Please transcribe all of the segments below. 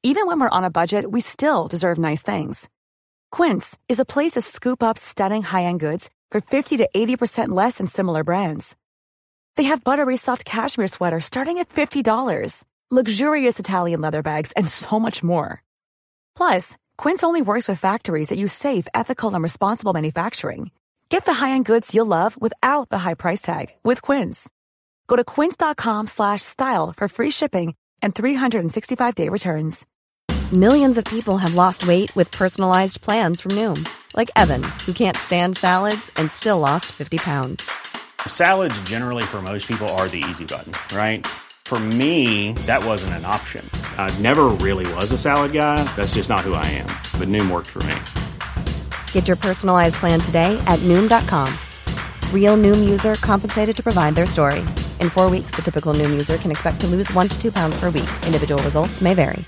Even when we're on a budget, we still deserve nice things. Quince is a place to scoop up stunning high-end goods for 50 to 80% less than similar brands. They have buttery soft cashmere sweaters starting at $50, luxurious Italian leather bags, and so much more. Plus, Quince only works with factories that use safe, ethical, and responsible manufacturing. Get the high-end goods you'll love without the high price tag with Quince. Go to quince.com/style for free shipping and 365-day returns. Millions of people have lost weight with personalized plans from Noom. Like Evan, who can't stand salads and still lost 50 pounds. Salads generally for most people are the easy button, right? For me, that wasn't an option. I never really was a salad guy. That's just not who I am. But Noom worked for me. Get your personalized plan today at Noom.com. Real Noom user compensated to provide their story. In 4 weeks, the typical Noom user can expect to lose 1 to 2 pounds per week. Individual results may vary.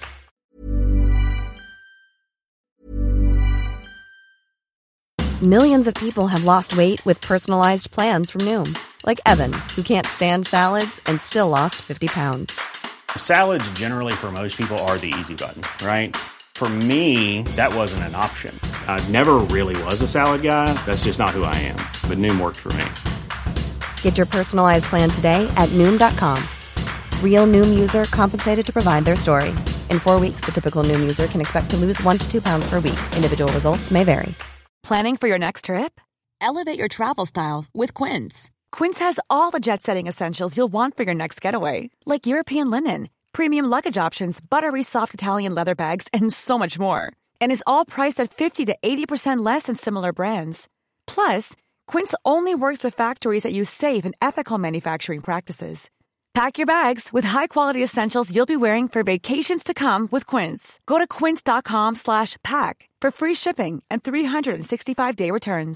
Millions of people have lost weight with personalized plans from Noom. Like Evan, who can't stand salads and still lost 50 pounds. Salads generally for most people are the easy button, right? For me, that wasn't an option. I never really was a salad guy. That's just not who I am. But Noom worked for me. Get your personalized plan today at Noom.com. Real Noom user compensated to provide their story. In 4 weeks, the typical Noom user can expect to lose 1 to 2 pounds per week. Individual results may vary. Planning for your next trip? Elevate your travel style with Quince. Quince has all the jet-setting essentials you'll want for your next getaway, like European linen, premium luggage options, buttery soft Italian leather bags, and so much more. And is all priced at 50 to 80% less than similar brands. Plus, Quince only works with factories that use safe and ethical manufacturing practices. Pack your bags with high-quality essentials you'll be wearing for vacations to come with Quince. Go to quince.com/pack for free shipping and 365-day returns.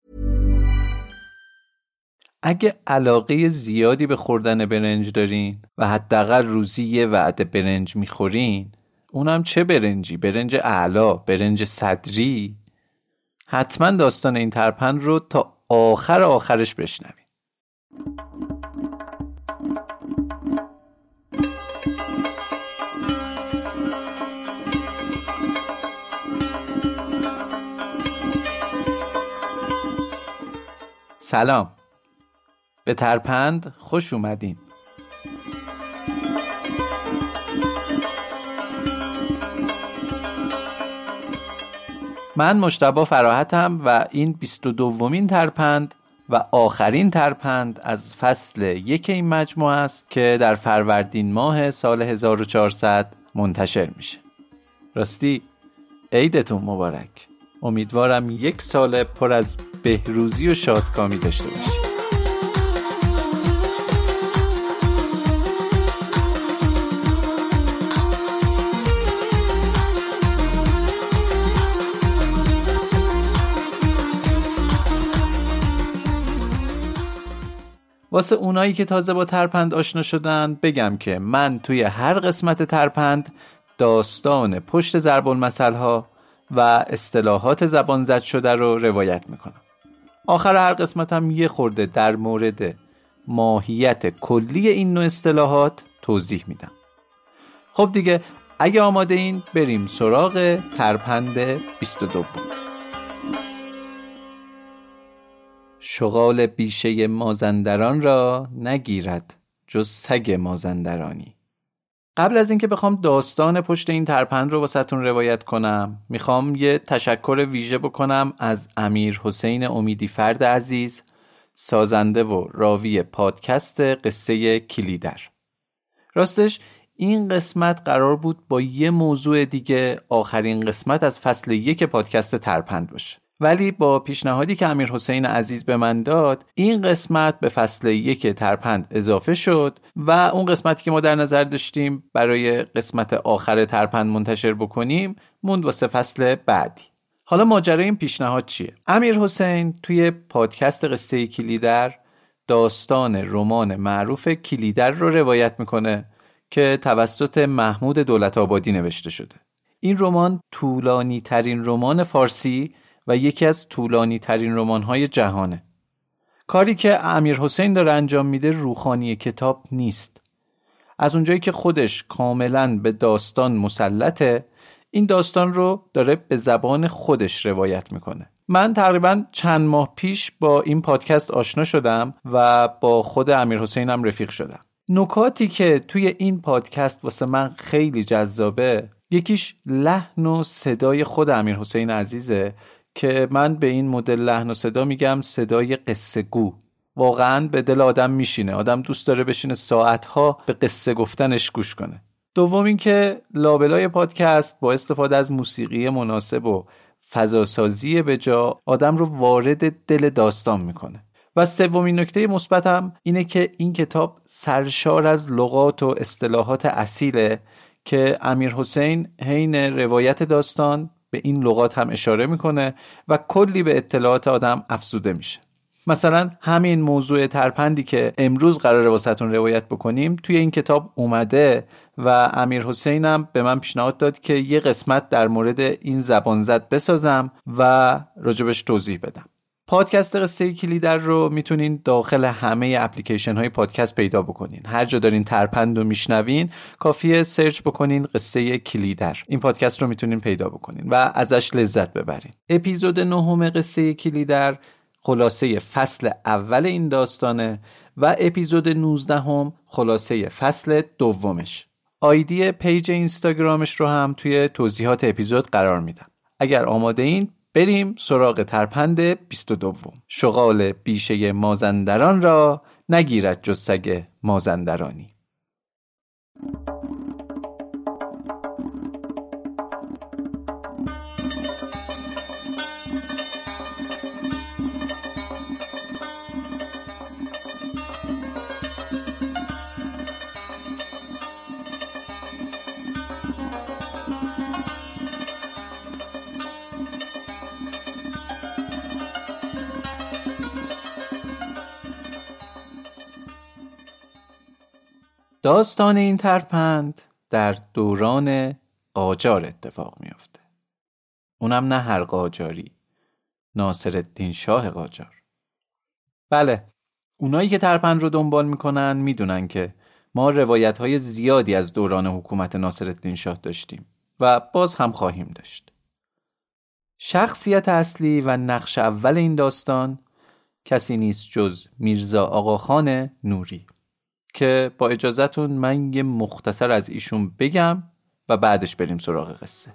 اگه علاقه زیادی به خوردن برنج دارین و حداقل روزی یه وعده برنج میخورین، اونم چه برنجی؟ برنج اعلا، برنج صدری؟ حتما داستان این ترپند رو تا آخرش بشنوین. سلام، به ترپند خوش اومدین. من مجتبی فراحتم و این 22مین ترپند و آخرین ترپند از فصل 1 این مجموعه است که در فروردین ماه سال 1400 منتشر میشه. راستی عیدتون مبارک. امیدوارم 1 سال پر از بهروزی و شادکامی داشته باشید. واسه اونایی که تازه با ترپند آشنا شدن بگم که من توی هر قسمت ترپند داستان پشت ضرب المثل‌ها و اصطلاحات زبان زد شده رو روایت میکنم. آخر هر قسمتم یه خورده در مورد ماهیت کلی این نوع اصطلاحات توضیح میدم. خب دیگه اگه آماده این بریم سراغ ترپند 22. شغال بیشه مازندران را نگیرد جز سگ مازندرانی. قبل از اینکه بخوام داستان پشت این ترپند رو واسهتون روایت کنم، میخوام یه تشکر ویژه بکنم از امیر حسین امیدی فرد عزیز، سازنده و راوی پادکست قصه کلیدر. راستش این قسمت قرار بود با یه موضوع دیگه آخرین قسمت از فصل 1 پادکست ترپند باشه، ولی با پیشنهادی که امیر حسین عزیز به من داد این قسمت به فصل 1 ترپند اضافه شد و اون قسمتی که ما در نظر داشتیم برای قسمت آخر ترپند منتشر بکنیم موند واسه فصل بعدی. حالا ماجرای این پیشنهاد چیه؟ امیر حسین توی پادکست قصه کلیدر داستان رمان معروف کلیدر رو روایت میکنه که توسط محمود دولت‌آبادی نوشته شده. این رمان طولانی ترین رمان فارسی و یکی از طولانی ترین رمان‌های جهانه. کاری که امیر حسین داره انجام میده روخانی کتاب نیست. از اونجایی که خودش کاملاً به داستان مسلطه، این داستان رو داره به زبان خودش روایت میکنه. من تقریباً چند ماه پیش با این پادکست آشنا شدم و با خود امیرحسین هم رفیق شدم. نکاتی که توی این پادکست واسه من خیلی جذابه، یکیش لحن و صدای خود امیرحسین عزیزه که من به این مدل لحن و صدا میگم صدای قصه گو. واقعاً به دل آدم میشینه، آدم دوست داره بشینه ساعتها به قصه گفتنش گوش کنه. دوم این که لابلای پادکست با استفاده از موسیقی مناسب و فضاسازی به جا آدم رو وارد دل داستان میکنه. و سومین نکته مثبتم اینه که این کتاب سرشار از لغات و اصطلاحات اصیله که امیرحسین حین روایت داستان به این لغات هم اشاره میکنه و کلی به اطلاعات آدم افزوده میشه. مثلا همین موضوع ترپندی که امروز قراره واسهتون روایت بکنیم توی این کتاب اومده و امیرحسین هم به من پیشنهاد داد که یه قسمت در مورد این زبان زد بسازم و راجبش توضیح بدم. پادکست قصه کلیدر رو میتونین داخل همه اپلیکیشن های پادکست پیدا بکنین. هر جا دارین ترپند رو میشنوین کافیه سرچ بکنین قصه کلیدر. این پادکست رو میتونین پیدا بکنین و ازش لذت ببرین. اپیزود 9 قصه کلیدر خلاصه فصل اول این داستانه و اپیزود 19 خلاصه فصل دومش. آیدی پیج اینستاگرامش رو هم توی توضیحات اپیزود قرار میدم. اگر آماده این بریم سراغ ترپند 22. شغال بیشه مازندران را نگیرد جز سگ مازندرانی. داستان این ترپند در دوران قاجار اتفاق میفته. اونم نه هر قاجاری، ناصرالدین شاه قاجار. بله، اونایی که ترپند رو دنبال میکنن میدونن که ما روایت‌های زیادی از دوران حکومت ناصرالدین شاه داشتیم و باز هم خواهیم داشت. شخصیت اصلی و نقش اول این داستان کسی نیست جز میرزا آقاخان نوری که با اجازهتون من یه مختصر از ایشون بگم و بعدش بریم سراغ قصه.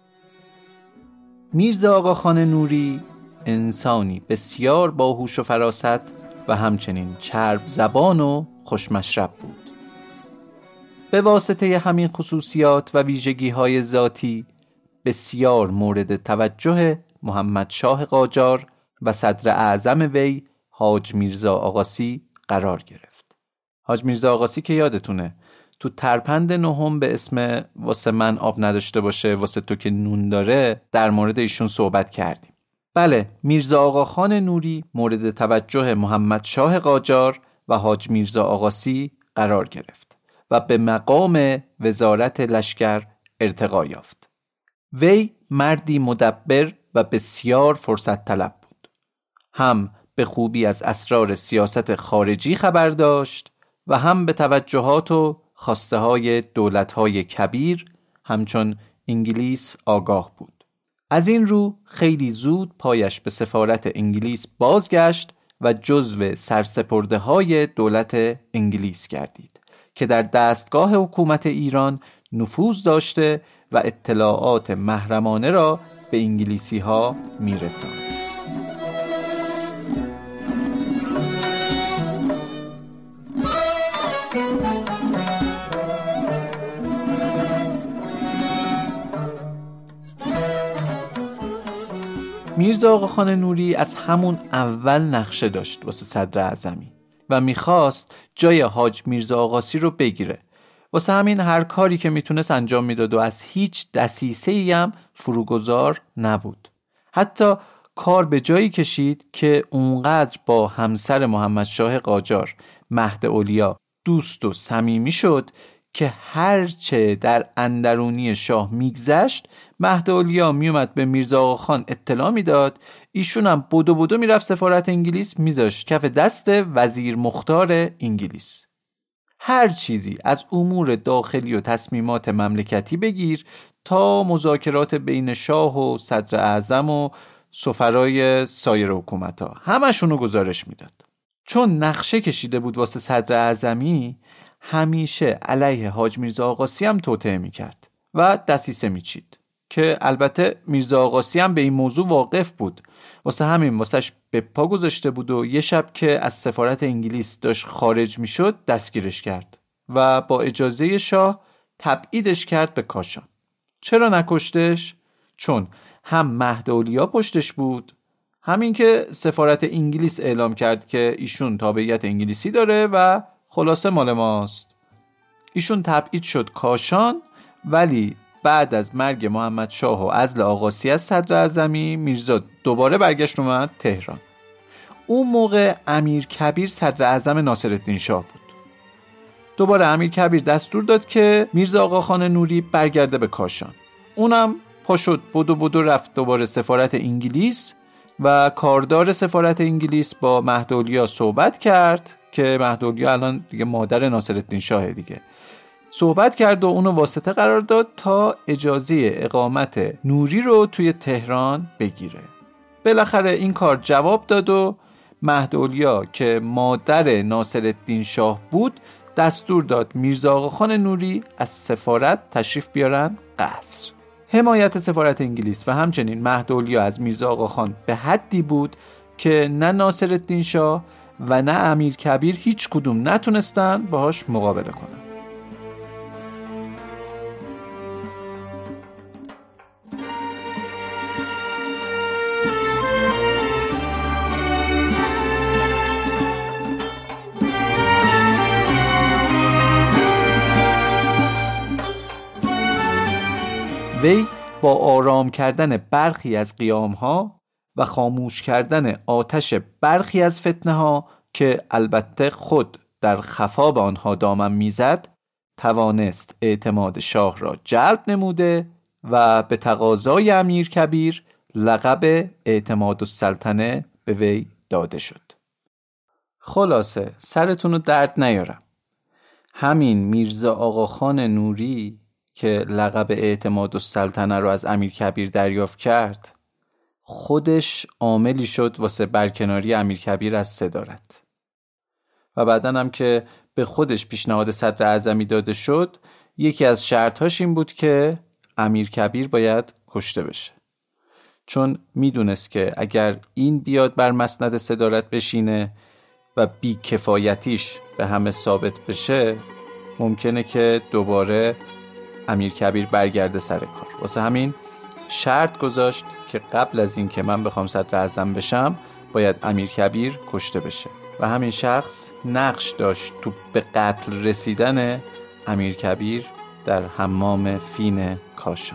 میرزا آقاخان نوری انسانی بسیار باهوش و فراست و همچنین چرب زبان و خوشمشرب بود. به واسطه همین خصوصیات و ویژگی‌های ذاتی بسیار مورد توجه محمد شاه قاجار و صدر اعظم وی حاج میرزا آقاسی قرار گرفت. حاج میرزا آقاسی که یادتونه تو ترپند 9 به اسم واسه من آب نداشته باشه واسه تو که نون داره در مورد ایشون صحبت کردیم. بله، میرزا آقاخان نوری مورد توجه محمد شاه قاجار و حاج میرزا آقاسی قرار گرفت و به مقام وزارت لشکر ارتقا یافت. وی مردی مدبر و بسیار فرصت طلب بود. هم به خوبی از اسرار سیاست خارجی خبر داشت و هم به توجهات و خواسته های دولت های کبیر همچون انگلیس آگاه بود. از این رو خیلی زود پایش به سفارت انگلیس بازگشت و جزو سرسپرده های دولت انگلیس گردید که در دستگاه حکومت ایران نفوذ داشته و اطلاعات محرمانه را به انگلیسی ها میرساند. میرزا آقاخان نوری از همون اول نقشه داشت واسه صدر اعظمی و میخواست جای حاج میرزا آقاسی رو بگیره. واسه همین هر کاری که میتونست انجام میداد و از هیچ دسیسه‌ای هم فروگذار نبود. حتی کار به جایی کشید که اونقدر با همسر محمد شاه قاجار مهد اولیا دوست و صمیمی شد که هرچه در اندرونی شاه میگذشت مهد اولیا میومد به میرزا آقاخان اطلاع میداد، ایشون هم بدو میرفت سفارت انگلیس میذاشت کف دست وزیر مختار انگلیس. هر چیزی از امور داخلی و تصمیمات مملکتی بگیر تا مذاکرات بین شاه و صدر اعظم و سفرای سایر حکومت‌ها، همشونو گزارش میداد. چون نقشه کشیده بود واسه صدر اعظمی، همیشه علیه حاج میرزا آقاسی هم توطئه میکرد و دسیسه میچید که البته میرزا آقاسی هم به این موضوع واقف بود، واسه همین واسش به پا گذاشته بود و یه شب که از سفارت انگلیس داشت خارج میشد دستگیرش کرد و با اجازه شاه تبعیدش کرد به کاشان. چرا نکشتش؟ چون هم مهد اولیا پشتش بود، همین که سفارت انگلیس اعلام کرد که ایشون تابعیت انگلیسی داره و خلاصه مال ماست. ایشون تبعید شد کاشان، ولی بعد از مرگ محمد شاه و عزل آقاسی از صدر اعظمی، میرزا دوباره برگشت اومد تهران. اون موقع امیر کبیر صدر اعظم ناصرالدین شاه بود. دوباره امیر کبیر دستور داد که میرزا آقاخان نوری برگرده به کاشان. اونم پا شد بدو رفت دوباره سفارت انگلیس و کاردار سفارت انگلیس با مهد اولیا صحبت کرد که مهد اولیا الان دیگه مادر ناصرالدین شاه دیگه، صحبت کرد و اونو واسطه قرار داد تا اجازه اقامت نوری رو توی تهران بگیره. بالاخره این کار جواب داد و مهد اولیا که مادر ناصرالدین شاه بود دستور داد میرزا آقاخان نوری از سفارت تشریف بیارن قصر. حمایت سفارت انگلیس و همچنین مهد اولیا از میرزا آقاخان به حدی بود که نه ناصرالدین شاه و نه امیر کبیر هیچ کدوم نتونستن باهاش مقابله کنن. وی با آرام کردن برخی از قیامها و خاموش کردن آتش برخی از فتنه ها که البته خود در خفا به آنها دامن میزد، توانست اعتماد شاه را جلب نموده و به تقاضای امیر کبیر لقب اعتماد السلطنه به وی داده شد. خلاصه سرتون رو درد نیارم، همین میرزا آقاخان نوری که لقب اعتماد السلطنه رو از امیر کبیر دریافت کرد، خودش عاملی شد واسه برکناری امیر کبیر از صدارت و بعدن هم که به خودش پیشنهاد صدر اعظمی داده شد، یکی از شرطهاش این بود که امیر کبیر باید کشته بشه، چون میدونست که اگر این بیاد بر مسند صدارت بشینه و بیکفایتیش به همه ثابت بشه، ممکنه که دوباره امیر کبیر برگرده سر کار. واسه همین شرط گذاشت که قبل از این که من بخوام صدر اعظم بشم باید امیر کبیر کشته بشه و همین شخص نقش داشت تو به قتل رسیدن امیر کبیر در حمام فین کاشان.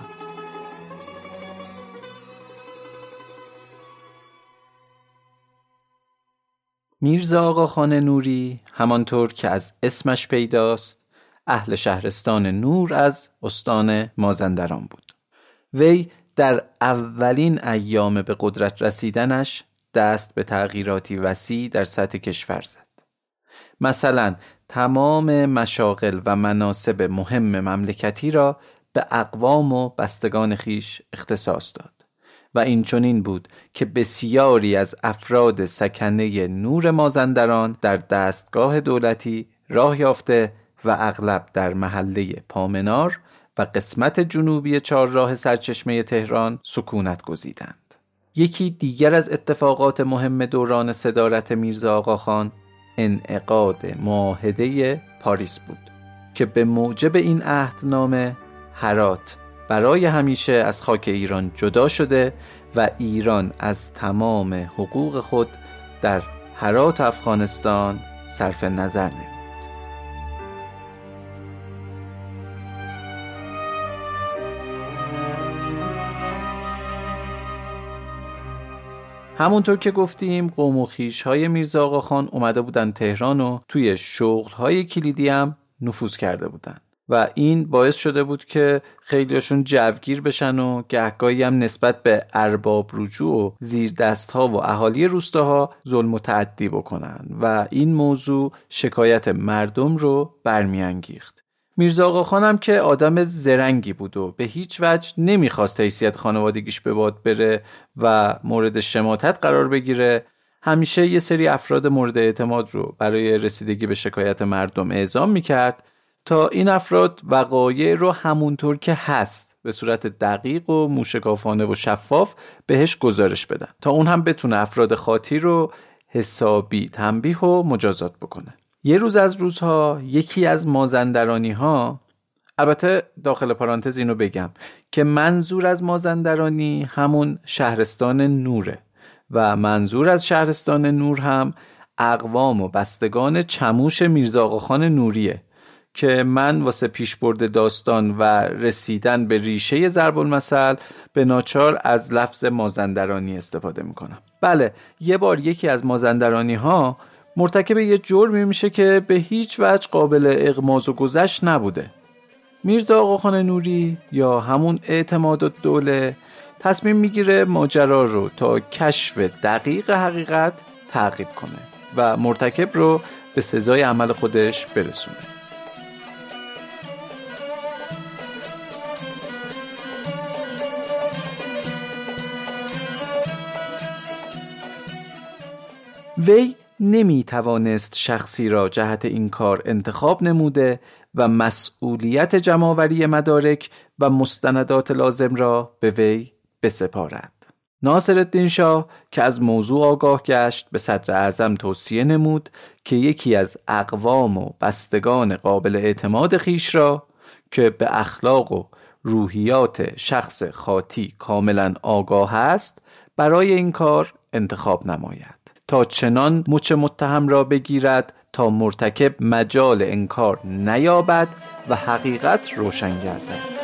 میرزا آقاخان نوری همانطور که از اسمش پیداست اهل شهرستان نور از استان مازندران بود. وی در اولین ایام به قدرت رسیدنش دست به تغییراتی وسیع در سطح کشور زد. مثلا تمام مشاغل و مناصب مهم مملکتی را به اقوام و بستگان خیش اختصاص داد و این چنین بود که بسیاری از افراد سکنه نور مازندران در دستگاه دولتی راه یافته و اغلب در محله پامنار و قسمت جنوبی چهارراه سرچشمه تهران سکونت گزیدند. یکی دیگر از اتفاقات مهم دوران صدارت میرزا آقاخان انعقاد معاهده پاریس بود که به موجب این عهدنامه هرات برای همیشه از خاک ایران جدا شده و ایران از تمام حقوق خود در هرات افغانستان صرف نظر نمود. همونطور که گفتیم قوم و خویش‌های میرزا آقاخان اومده بودن تهران و توی شغل‌های کلیدی هم نفوذ کرده بودن. و این باعث شده بود که خیلیاشون جوگیر بشن و گهگاهی هم نسبت به ارباب رجوع و زیردست‌ها و اهالی روستاها ظلم و تعدی بکنن و این موضوع شکایت مردم رو برمیانگیخت. میرزا آقاخان هم که آدم زرنگی بود و به هیچ وجه نمیخواست حیثیت خانوادگیش به باد بره و مورد شماتت قرار بگیره، همیشه یه سری افراد مورد اعتماد رو برای رسیدگی به شکایت مردم اعزام میکرد تا این افراد وقایع رو همونطور که هست به صورت دقیق و موشکافانه و شفاف بهش گزارش بدن تا اون هم بتونه افراد خاطی رو حسابی تنبیه و مجازات بکنه. یه روز از روزها یکی از مازندرانی ها، البته داخل پرانتز اینو بگم که منظور از مازندرانی همون شهرستان نوره و منظور از شهرستان نور هم اقوام و بستگان چموش میرزا آقاخان نوریه که من واسه پیشبرد داستان و رسیدن به ریشه ضرب المثل به ناچار از لفظ مازندرانی استفاده میکنم. بله، یه بار یکی از مازندرانی ها مرتکب یه جرمی میشه که به هیچ وجه قابل اغماض و گذشت نبوده. میرزا آقاخان نوری یا همون اعتماد الدوله تصمیم میگیره ماجرا رو تا کشف دقیق حقیقت تعقیب کنه و مرتکب رو به سزای عمل خودش برسونه. وی نمی توانست شخصی را جهت این کار انتخاب نموده و مسئولیت جمع‌آوری مدارک و مستندات لازم را به وی بسپارد. ناصرالدین شاه که از موضوع آگاه گشت به صدر اعظم توصیه نمود که یکی از اقوام و بستگان قابل اعتماد خیش را که به اخلاق و روحیات شخص خاطی کاملا آگاه است برای این کار انتخاب نماید تا چنان مچ متهم را بگیرد تا مرتکب مجال انکار نیابد و حقیقت روشن گردد.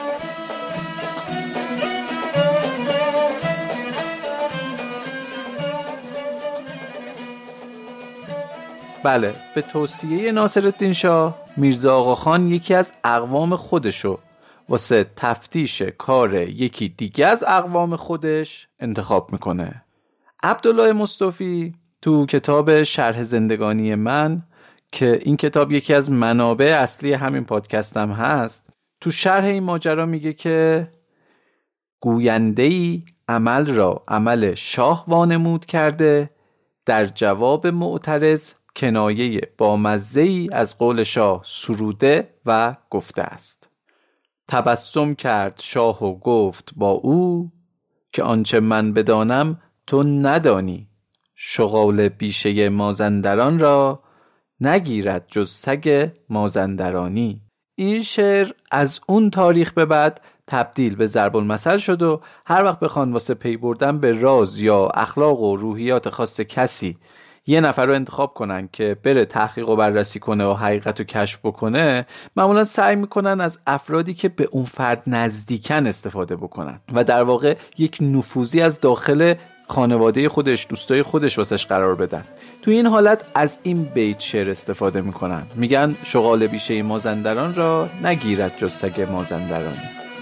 بله، به توصیه ناصرالدین شاه میرزا آقاخان یکی از اقوام خودشو واسه تفتیش کار یکی دیگه از اقوام خودش انتخاب میکنه. عبدالله مصطفی تو کتاب شرح زندگانی من که این کتاب یکی از منابع اصلی همین پادکستم هست، تو شرح این ماجرا میگه که گوینده‌ای عمل را عمل شاه وانمود کرده، در جواب معترض کنایه بامزه‌ای از قول شاه سروده و گفته است. تبسم کرد شاه و گفت با او که آنچه من بدانم تو ندانی، شغال بیشه مازندران را نگیرد جز سگ مازندرانی. این شعر از اون تاریخ به بعد تبدیل به ضرب المثل شد و هر وقت بخوان واسه پی بردن به راز یا اخلاق و روحیات خاص کسی یه نفر رو انتخاب کنن که بره تحقیق و بررسی کنه و حقیقت رو کشف بکنه، معمولا سعی میکنن از افرادی که به اون فرد نزدیکن استفاده بکنن و در واقع یک نفوذی از داخل خانواده خودش، دوستای خودش واسش قرار بدن. تو این حالت از این بیت شعر استفاده میکنن، میگن شغال بیشه مازندران را نگیرد جز سگ مازندرانی.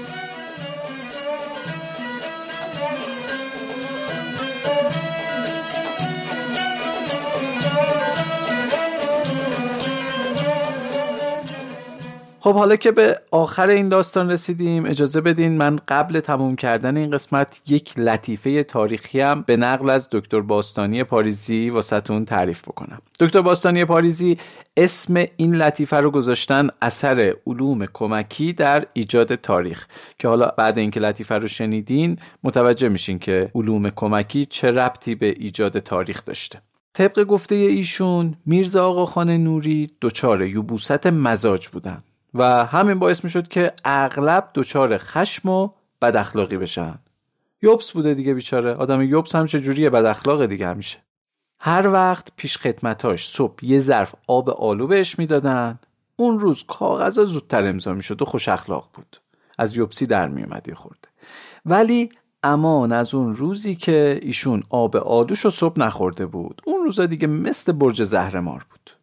خب حالا که به آخر این داستان رسیدیم، اجازه بدین من قبل تموم کردن این قسمت یک لطیفه تاریخی هم به نقل از دکتر باستانی پاریزی واسهتون تعریف بکنم. دکتر باستانی پاریزی اسم این لطیفه رو گذاشتن اثر علوم کمکی در ایجاد تاریخ، که حالا بعد اینکه لطیفه رو شنیدین متوجه میشین که علوم کمکی چه ربطی به ایجاد تاریخ داشته. طبق گفته ایشون میرزا آقاخان نوری دچار یبوست مزاج بودن و همین باعث می شد که اغلب دچار خشم و بد اخلاقی بشن. یوبس بوده دیگه بیچاره، آدم یوبس هم چجوریه، بد اخلاقه دیگه همیشه. هر وقت پیش خدمتاش صبح یه ظرف آب آلو بهش میدادن، اون روز کاغذا زودتر امضا میشد و خوش اخلاق بود، از یوبسی در می اومد یه خورده. ولی امان از اون روزی که ایشون آب آلوشو صبح نخورده بود، اون روزا دیگه مثل برج زهرمار بود.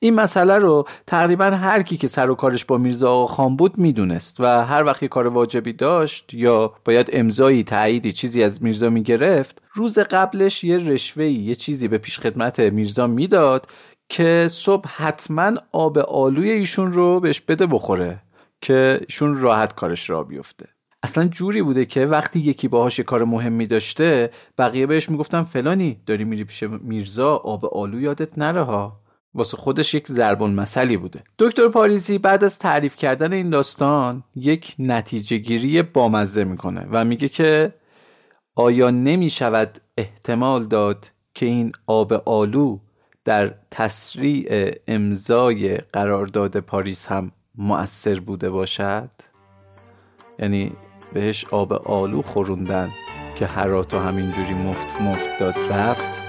این مسئله رو تقریبا هر کی که سر و کارش با میرزا آقاخان بود میدونست و هر وقت یه کار واجبی داشت یا باید امضایی، تاییدی، چیزی از میرزا میگرفت، روز قبلش یه رشوه‌ای، یه چیزی به پیش خدمت میرزا میداد که صبح حتما آب آلوی ایشون رو بهش بده بخوره که ایشون راحت کارش را بیفته. اصلا جوری بوده که وقتی یکی باهاش کار مهمی داشته، بقیه بهش میگفتن فلانی داری میری پیش میرزا، آب آلو یادت نره ها. واسه خودش یک ضرب المثلی بوده. دکتر پاریزی بعد از تعریف کردن این داستان یک نتیجه گیری بامزه میکنه و میگه که آیا نمیشود احتمال داد که این آب آلو در تسریع امضای قرارداد پاریس هم مؤثر بوده باشد؟ یعنی بهش آب آلو خوروندن که هراتو همینجوری مفت داد رفت.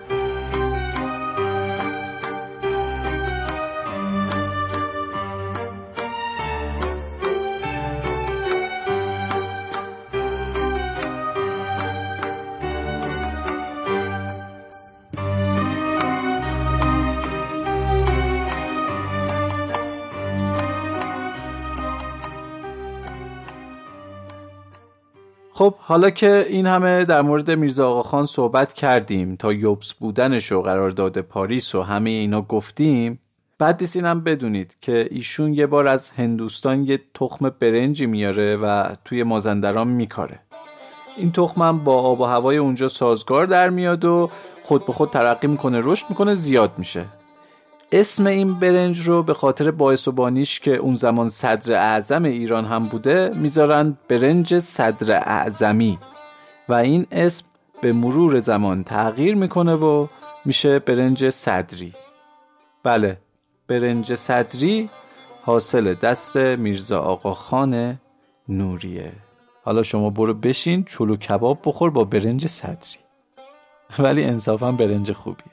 خب حالا که این همه در مورد میرزا آقاخان صحبت کردیم، تا یوبس بودنش و قرارداد پاریس و همه اینا گفتیم، بعد نیست اینم بدونید که ایشون یه بار از هندوستان یه تخم برنجی میاره و توی مازندران میکاره. این تخم هم با آب و هوای اونجا سازگار در میاد و خود به خود ترقی میکنه، رشد میکنه، زیاد میشه. اسم این برنج رو به خاطر باعث و بانیش که اون زمان صدر اعظم ایران هم بوده میذارن برنج صدر اعظمی و این اسم به مرور زمان تغییر میکنه و میشه برنج صدری. بله، برنج صدری حاصل دست میرزا آقاخان نوریه. حالا شما برو بشین چلو کباب بخور با برنج صدری، ولی انصافا برنج خوبیه.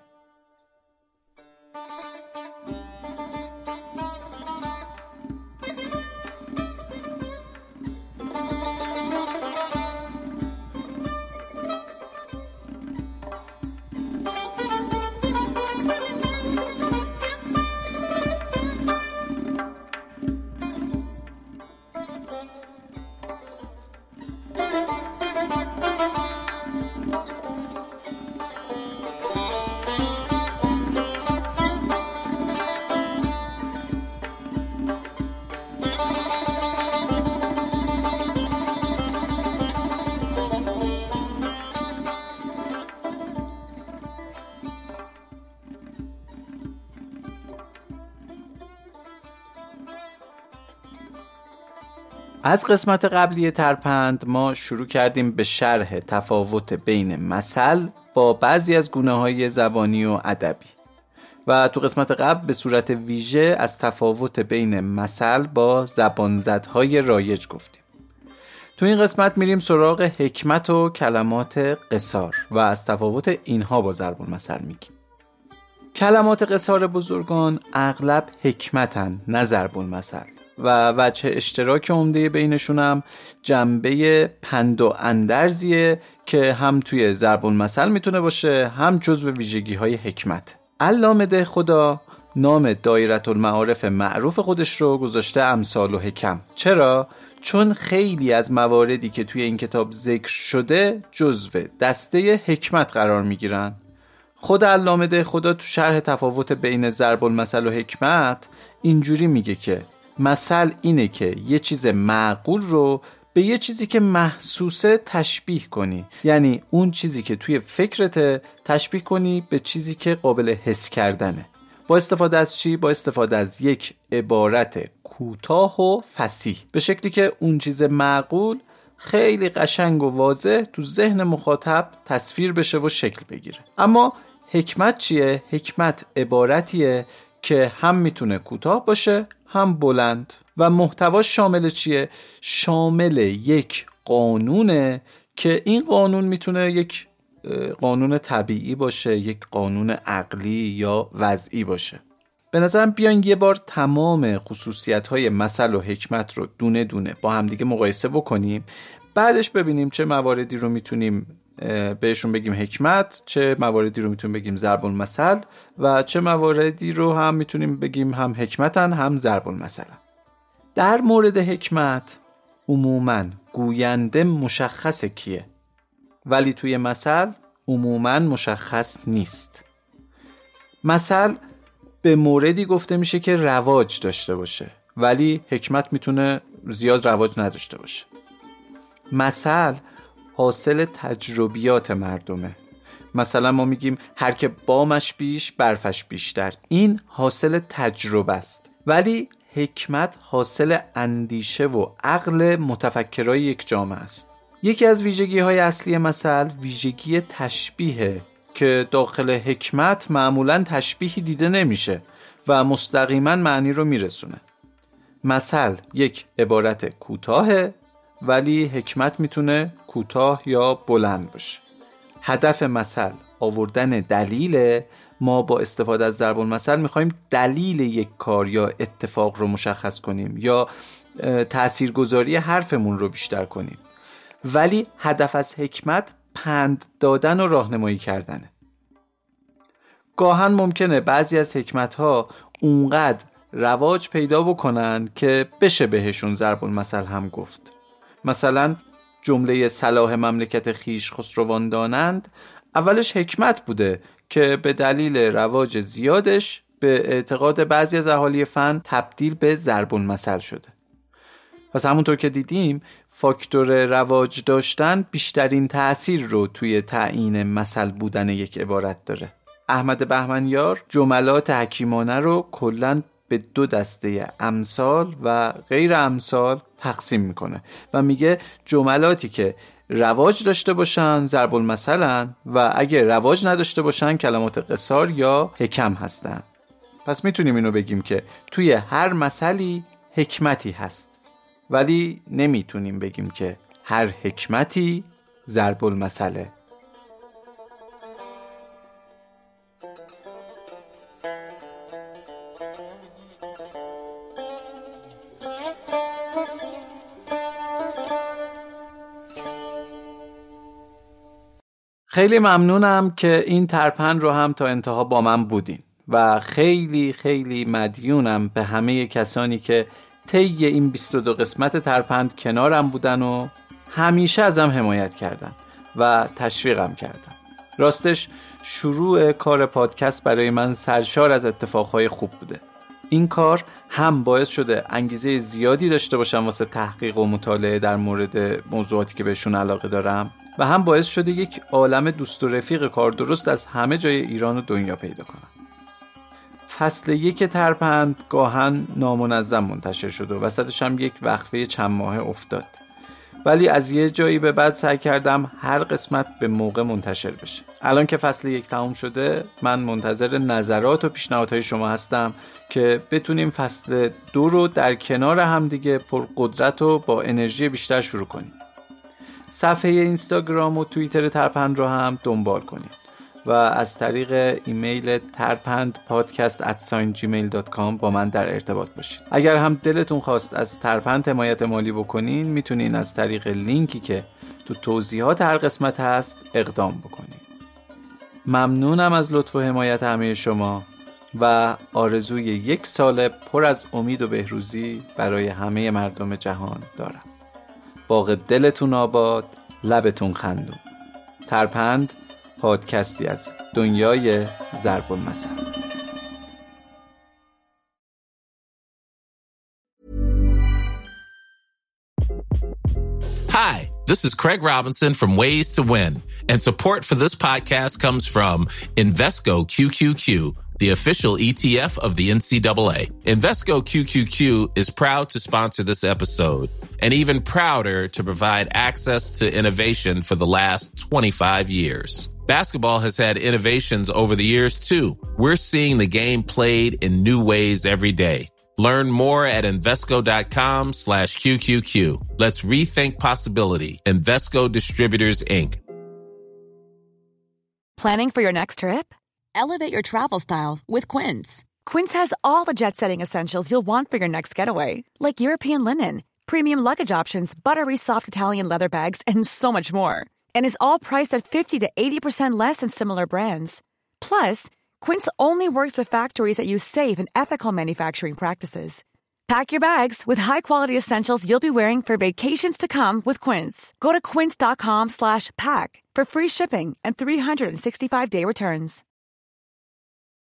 از قسمت قبلی ترپند ما شروع کردیم به شرح تفاوت بین مثل با بعضی از گونه‌های زبانی و ادبی و تو قسمت قبل به صورت ویژه از تفاوت بین مثل با زبانزدهای رایج گفتیم. تو این قسمت میریم سراغ حکمت و کلمات قصار و از تفاوت اینها با ضرب المثل میگیم. کلمات قصار بزرگان اغلب حکمتن، نه ضرب المثل، و وجه اشتراک عمده بینشون هم جنبه پند و اندرزیه که هم توی ضرب المثل میتونه باشه، هم جزو ویژگی‌های حکمت. علامه دهخدا نام دایره المعارف معروف خودش رو گذاشته امثال و حکم. چرا؟ چون خیلی از مواردی که توی این کتاب ذکر شده جزو دسته حکمت قرار میگیرن. خود علامه دهخدا تو شرح تفاوت بین ضرب المثل و حکمت اینجوری میگه که مثل اینه که یه چیز معقول رو به یه چیزی که محسوسه تشبیه کنی، یعنی اون چیزی که توی فکرت تشبیه کنی به چیزی که قابل حس کردنه. با استفاده از چی؟ با استفاده از یک عبارت کوتاه و فصیح، به شکلی که اون چیز معقول خیلی قشنگ و واضح تو ذهن مخاطب تصویر بشه و شکل بگیره. اما حکمت چیه؟ حکمت عبارتیه که هم میتونه کوتاه باشه هم بلند و محتواش شامل چیه؟ شامل یک قانونه که این قانون میتونه یک قانون طبیعی باشه، یک قانون عقلی یا وضعی باشه. به نظرم بیاین یه بار تمام خصوصیت‌های مثل و حکمت رو دونه دونه با همدیگه مقایسه بکنیم، بعدش ببینیم چه مواردی رو میتونیم بهشون بگیم حکمت، چه مواردی رو میتونیم بگیم ضرب المثل و چه مواردی رو هم میتونیم بگیم هم حکمتن هم ضرب المثل. در مورد حکمت عموماً گوینده مشخص کیه، ولی توی مثل عموماً مشخص نیست. مثل به موردی گفته میشه که رواج داشته باشه، ولی حکمت میتونه زیاد رواج نداشته باشه. مثل حاصل تجربیات مردمه. مثلا ما میگیم هر که بامش بیش برفش بیشتر، این حاصل تجربه است. ولی حکمت حاصل اندیشه و عقل متفکرای یک جامعه است. یکی از ویژگی‌های اصلی مثل ویژگی تشبیهه که داخل حکمت معمولاً تشبیهی دیده نمیشه و مستقیما معنی رو میرسونه. مثل یک عبارت کوتاهه، ولی حکمت میتونه کوتاه یا بلند باشه. هدف مثل آوردن دلیله. ما با استفاده از ضرب المثل میخوایم دلیل یک کار یا اتفاق رو مشخص کنیم یا تاثیرگذاری حرفمون رو بیشتر کنیم. ولی هدف از حکمت پند دادن و راهنمایی کردنه. گاهن ممکنه بعضی از حکمت‌ها اونقدر رواج پیدا بکنن که بشه بهشون ضرب المثل هم گفت. مثلا جمله صلاح مملکت خیش خسروان دانند اولش حکمت بوده که به دلیل رواج زیادش به اعتقاد بعضی از اهالی فن تبدیل به ضرب المثل شده. پس همونطور که دیدیم فاکتور رواج داشتن بیشترین تأثیر رو توی تعیین مثل بودن یک عبارت داره. احمد بهمنیار جملات حکیمانه رو کلاً به دو دسته امثال و غیر امثال تقسیم میکنه و میگه جملاتی که رواج داشته باشن ضرب المثلن و اگه رواج نداشته باشن کلمات قصار یا حکم هستن. پس میتونیم اینو بگیم که توی هر مثلی حکمتی هست، ولی نمیتونیم بگیم که هر حکمتی ضرب المثله. خیلی ممنونم که این ترپند رو هم تا انتها با من بودین و خیلی خیلی مدیونم به همه کسانی که طی این 22 قسمت ترپند کنارم بودن و همیشه ازم حمایت کردن و تشویقم کردن. راستش شروع کار پادکست برای من سرشار از اتفاقهای خوب بوده. این کار هم باعث شده انگیزه زیادی داشته باشم واسه تحقیق و مطالعه در مورد موضوعاتی که بهشون علاقه دارم و هم باعث شده یک عالم دوست و رفیق کار درست از همه جای ایران و دنیا پیدا کنم. فصل 1 ترپند گاهن نامنظم منتشر شد و وسطش هم یک وقفه چند ماهه افتاد، ولی از یه جایی به بعد سعی کردم هر قسمت به موقع منتشر بشه. الان که فصل 1 تموم شده من منتظر نظرات و پیشنهادهای شما هستم که بتونیم فصل 2 رو در کنار هم دیگه پر قدرت و با انرژی بیشتر شروع کنیم. صفحه اینستاگرام و توییتر ترپند رو هم دنبال کنید و از طریق ایمیل tarpandpodcast@gmail.com با من در ارتباط باشید. اگر هم دلتون خواست از ترپند حمایت مالی بکنین میتونین از طریق لینکی که تو توضیحات هر قسمت هست اقدام بکنین. ممنونم از لطف و حمایت همه شما و آرزوی 1 سال پر از امید و بهروزی برای همه مردم جهان دارم. باغ دلتون آباد، لبتون خندون. ترپند پادکستی از دنیای ضرب المثل. Hi, this is Craig Robinson from Ways to Win, and support for this podcast comes from Invesco QQQ, the official ETF of the NCAA. Invesco QQQ is proud to sponsor this episode, and even prouder to provide access to innovation for the last 25 years. Basketball has had innovations over the years, too. We're seeing the game played in new ways every day. Learn more at Invesco.com/QQQ. Let's rethink possibility. Invesco Distributors, Inc. Planning for your next trip? Elevate your travel style with Quince. Quince has all the jet-setting essentials you'll want for your next getaway, like European linen, premium luggage options, buttery soft Italian leather bags, and so much more. And is all priced at 50 to 80% less than similar brands. Plus, Quince only works with factories that use safe and ethical manufacturing practices. Pack your bags with high-quality essentials you'll be wearing for vacations to come with Quince. Go to quince.com/pack for free shipping and 365-day returns.